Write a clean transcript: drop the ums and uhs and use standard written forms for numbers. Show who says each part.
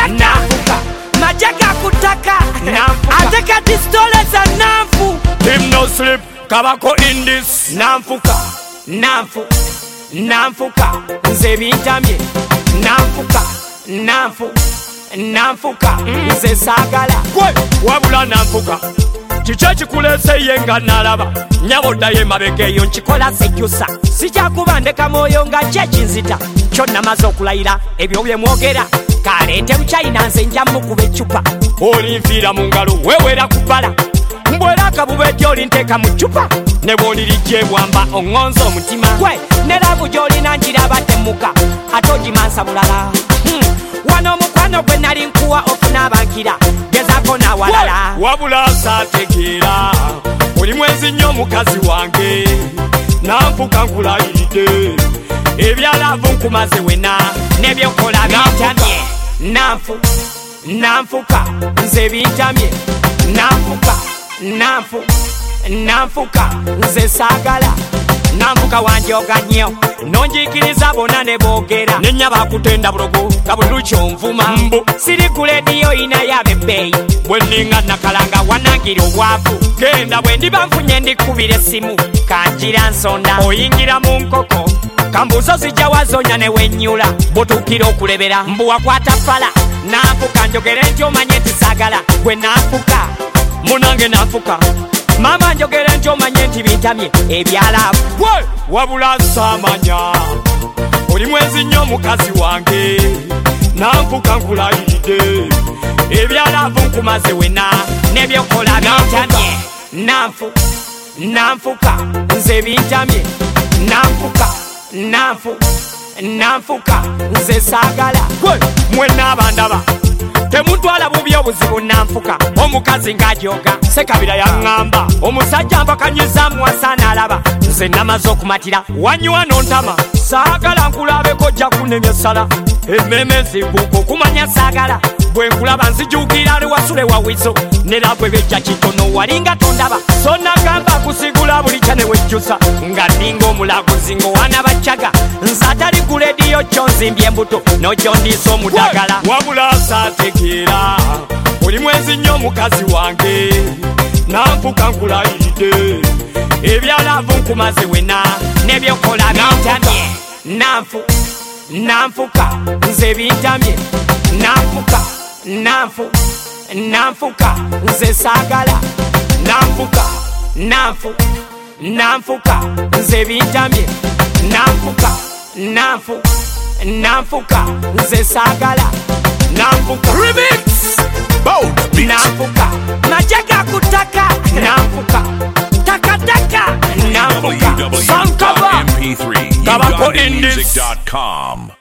Speaker 1: nanfuka majaga kutaka ateka distole za nanfu
Speaker 2: him no sleep kabako in this
Speaker 1: nanfuka nanfuka nze bintamye nanfuka nze sagala
Speaker 2: gwe wabula nanfuka kicho kikulese yenga nalaba nyaboddayo emabega eyo
Speaker 1: nkikola sejjusa sikyakubandeka mwoyo nga kyekinzita kyonna maze okulayira ebyo bye mwogera kaleete mukyayina nze nja mukuba eccupa
Speaker 2: olinfiira mu ngalo wewera kubala mbwera akabuba gy'oli nteeka mu ccupa ne bw'olirijje bwamba oŋŋonza omutima
Speaker 1: gwe ne laavu gy'olina njiraba temmuka ate ogimansa bulala wano omukwano gwe nali nkuwa ofuna abankira gezaako nawalala
Speaker 2: wabula saategeera oli mwenzi nnyo omukazi wange nanfuka nkulayiridde ebyalaavu nkumaze wena
Speaker 1: nebyokola bintamye nanfuka nze bintamye nanfuka nze saagala nanfuka wanjoga nnyo nonjikiriza bonna ne boogera
Speaker 2: nenya bakutenda bulogo kabuluki onvuma
Speaker 1: mbu siri ku lediyo inayo abebbeeyi
Speaker 2: bwe nninga nakalanga
Speaker 1: wanangira obwavu
Speaker 2: genda bwe
Speaker 1: ndiba nfunye ndikubira essimu kanjira nsonda
Speaker 2: oyingira mu nkoko
Speaker 1: kambuuzo zijja wazonya ne wennyula butuukira okulebera mbu wakwata fala nanfuka njogere nti omanye nti saagala gwe nanfuka
Speaker 2: munange nanfuka
Speaker 1: mama njogere nti omanye nti bintamye ebyalaavu
Speaker 2: gwe wabula saamanya oli mwenzi nnyo omukazi wange nanfuka nkulayiridde ebyalaavu nkumaze wena
Speaker 1: nebyokola bintamye nanfuka nze bintamye nanfuka nze saagala
Speaker 2: gwe mwenna abandaba temuntwala bubi obuzibu nanfuka omukazi ng'ajoga sekabira yaŋŋamba omusajja mpakanyiza muwasaana alaba
Speaker 1: nze namaze okumatira
Speaker 2: wanyuwa nontama saagala nkulabeko ojja kunemya essala emmeme zikuuka okumanya saagala bwe nkulaba nzijuukira lewasule wawizo nera bwe bejja kitono walinga tondaba so nagamba kusigula buli kya ne wejjusa
Speaker 1: nga nninga omulaguzi ng'owana baccaga nze atali ku lediyo kyo nzimbye embuto n'ogyondiisa omudagala
Speaker 2: wabula saategeera oli mwenzi nnyo omukazi wange nanfuka nkulayiridde ebyalaavu nkumaze wena
Speaker 1: nebyokola bintamye nanfuka nze bintamye nanfuka nze saagala nanfuka nze bintamye nanfuka nze saagala
Speaker 2: remix
Speaker 1: nanfuka majaga kutaka nanfuka takataka nanfuka
Speaker 2: Sankaba
Speaker 3: MP3
Speaker 2: Kabako Indies
Speaker 3: UgandaMusic.com